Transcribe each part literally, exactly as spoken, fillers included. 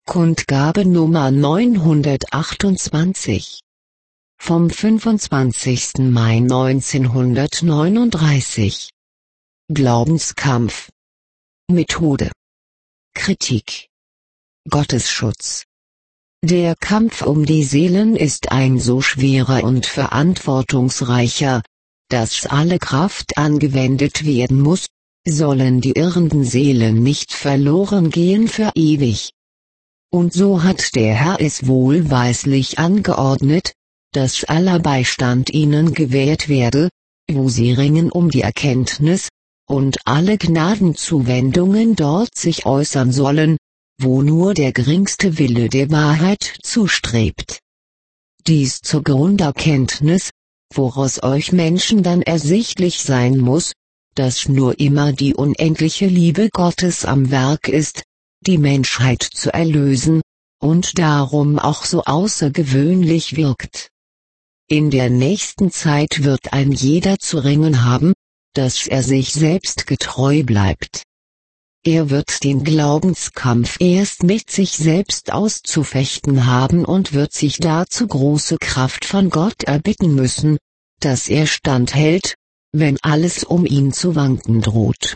Kundgabe Nummer neunhundertachtundzwanzig vom fünfundzwanzigsten Mai neunzehnhundertneununddreißig. Glaubenskampf. Methode. Kritik. Gottesschutz. Der Kampf um die Seelen ist ein so schwerer und verantwortungsreicher, dass alle Kraft angewendet werden muss, sollen die irrenden Seelen nicht verloren gehen für ewig. Und so hat der Herr es wohlweislich angeordnet, dass aller Beistand ihnen gewährt werde, wo sie ringen um die Erkenntnis, und alle Gnadenzuwendungen dort sich äußern sollen, wo nur der geringste Wille der Wahrheit zustrebt. Dies zur Grunderkenntnis, woraus euch Menschen dann ersichtlich sein muss, dass nur immer die unendliche Liebe Gottes am Werk ist, die Menschheit zu erlösen, und darum auch so außergewöhnlich wirkt. In der nächsten Zeit wird ein jeder zu ringen haben, dass er sich selbst getreu bleibt. Er wird den Glaubenskampf erst mit sich selbst auszufechten haben und wird sich dazu große Kraft von Gott erbitten müssen, dass er standhält, wenn alles um ihn zu wanken droht.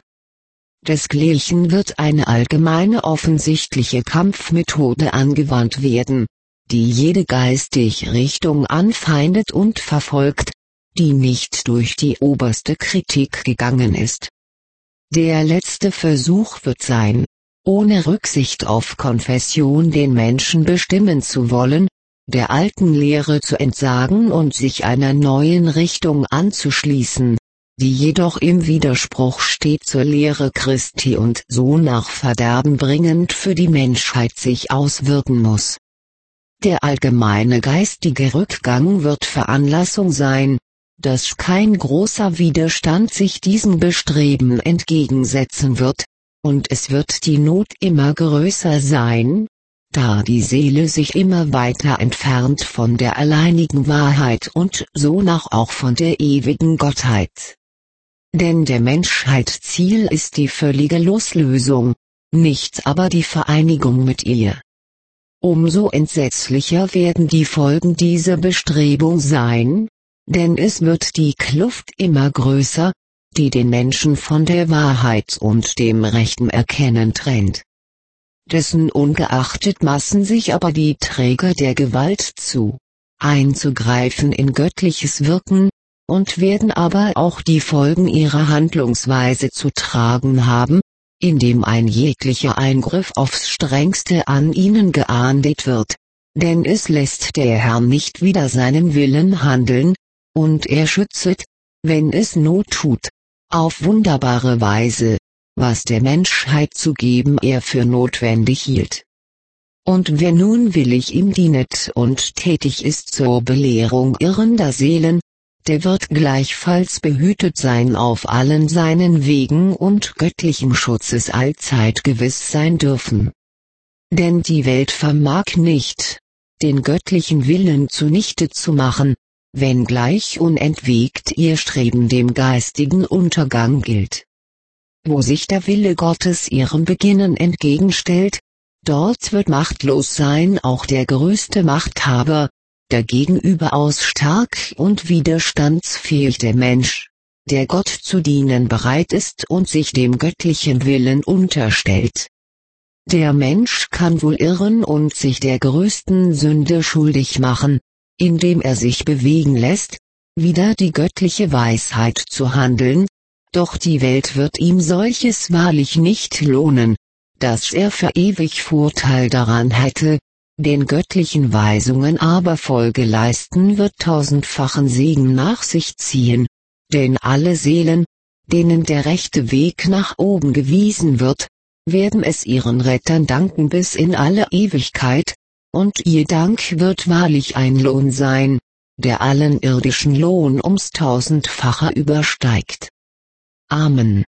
Desgleichen wird eine allgemeine offensichtliche Kampfmethode angewandt werden, die jede geistige Richtung anfeindet und verfolgt, die nicht durch die oberste Kritik gegangen ist. Der letzte Versuch wird sein, ohne Rücksicht auf Konfession den Menschen bestimmen zu wollen, der alten Lehre zu entsagen und sich einer neuen Richtung anzuschließen, die jedoch im Widerspruch steht zur Lehre Christi und so nach Verderben bringend für die Menschheit sich auswirken muss. Der allgemeine geistige Rückgang wird Veranlassung sein, dass kein großer Widerstand sich diesem Bestreben entgegensetzen wird, und es wird die Not immer größer sein, da die Seele sich immer weiter entfernt von der alleinigen Wahrheit und sonach auch von der ewigen Gottheit. Denn der Menschheit Ziel ist die völlige Loslösung, nicht aber die Vereinigung mit ihr. Umso entsetzlicher werden die Folgen dieser Bestrebung sein, denn es wird die Kluft immer größer, die den Menschen von der Wahrheit und dem rechten Erkennen trennt. Dessen ungeachtet maßen sich aber die Träger der Gewalt zu, einzugreifen in göttliches Wirken, und werden aber auch die Folgen ihrer Handlungsweise zu tragen haben, indem ein jeglicher Eingriff aufs strengste an ihnen geahndet wird, denn es lässt der Herr nicht wider seinen Willen handeln, und er schützet, wenn es Not tut, auf wunderbare Weise, was der Menschheit zu geben er für notwendig hielt. Und wer nun willig ihm dienet und tätig ist zur Belehrung irrender Seelen, der wird gleichfalls behütet sein auf allen seinen Wegen und göttlichem Schutzes allzeit gewiss sein dürfen. Denn die Welt vermag nicht, den göttlichen Willen zunichte zu machen, wenngleich unentwegt ihr Streben dem geistigen Untergang gilt. Wo sich der Wille Gottes ihrem Beginnen entgegenstellt, dort wird machtlos sein auch der größte Machthaber, dagegen überaus stark und widerstandsfähig der Mensch, der Gott zu dienen bereit ist und sich dem göttlichen Willen unterstellt. Der Mensch kann wohl irren und sich der größten Sünde schuldig machen, indem er sich bewegen lässt, wider die göttliche Weisheit zu handeln, doch die Welt wird ihm solches wahrlich nicht lohnen, dass er für ewig Vorteil daran hätte, den göttlichen Weisungen aber Folge leisten wird tausendfachen Segen nach sich ziehen, denn alle Seelen, denen der rechte Weg nach oben gewiesen wird, werden es ihren Rettern danken bis in alle Ewigkeit, und ihr Dank wird wahrlich ein Lohn sein, der allen irdischen Lohn ums tausendfache übersteigt. Amen.